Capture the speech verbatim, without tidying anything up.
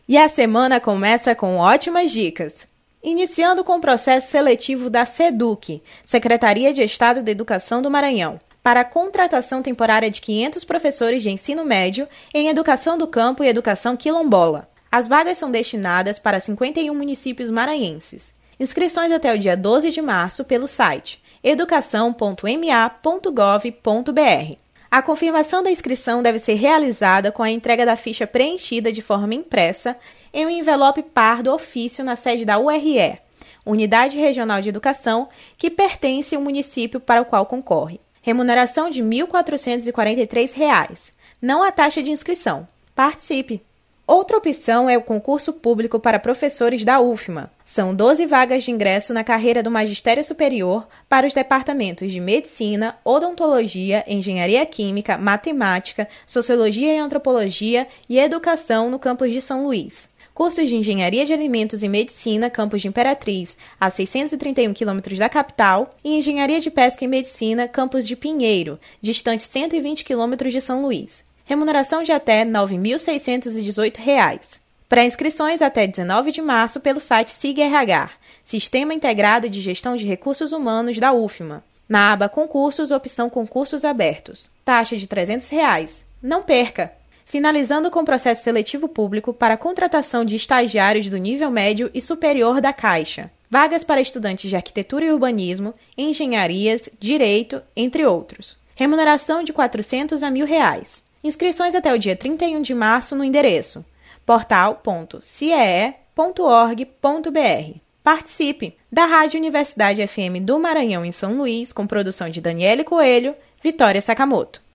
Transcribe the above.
E a semana começa com ótimas dicas. Iniciando com o processo seletivo da SEDUC, Secretaria de Estado da Educação do Maranhão, para a contratação temporária de quinhentos professores de ensino médio em Educação do Campo e Educação Quilombola. As vagas são destinadas para cinquenta e um municípios maranhenses. Inscrições até o dia doze de março pelo site educação ponto m a ponto gov ponto b r. A confirmação da inscrição deve ser realizada com a entrega da ficha preenchida de forma impressa em um envelope pardo ofício na sede da U R E, Unidade Regional de Educação, que pertence ao município para o qual concorre. Remuneração de mil quatrocentos e quarenta e três reais. Não há taxa de inscrição. Participe! Outra opção é o concurso público para professores da U F M A. São doze vagas de ingresso na carreira do Magistério Superior para os departamentos de Medicina, Odontologia, Engenharia Química, Matemática, Sociologia e Antropologia e Educação no campus de São Luís. Cursos de Engenharia de Alimentos e Medicina, campus de Imperatriz, a seiscentos e trinta e um quilômetros da capital, e Engenharia de Pesca e Medicina, campus de Pinheiro, distante cento e vinte quilômetros de São Luís. Remuneração de até nove mil seiscentos e dezoito reais. Pré-inscrições até dezenove de março pelo site SIGRH, Sistema Integrado de Gestão de Recursos Humanos da U F M A. Na aba Concursos, opção Concursos Abertos. Taxa de trezentos reais. Não perca! Finalizando com o processo seletivo público para a contratação de estagiários do nível médio e superior da Caixa. Vagas para estudantes de Arquitetura e Urbanismo, Engenharias, Direito, entre outros. Remuneração de quatrocentos a mil reais. Inscrições até o dia trinta e um de março no endereço portal ponto c e e ponto org ponto b r. Participe! Da Rádio Universidade F M do Maranhão em São Luís, com produção de Daniele Coelho, Vitória Sakamoto.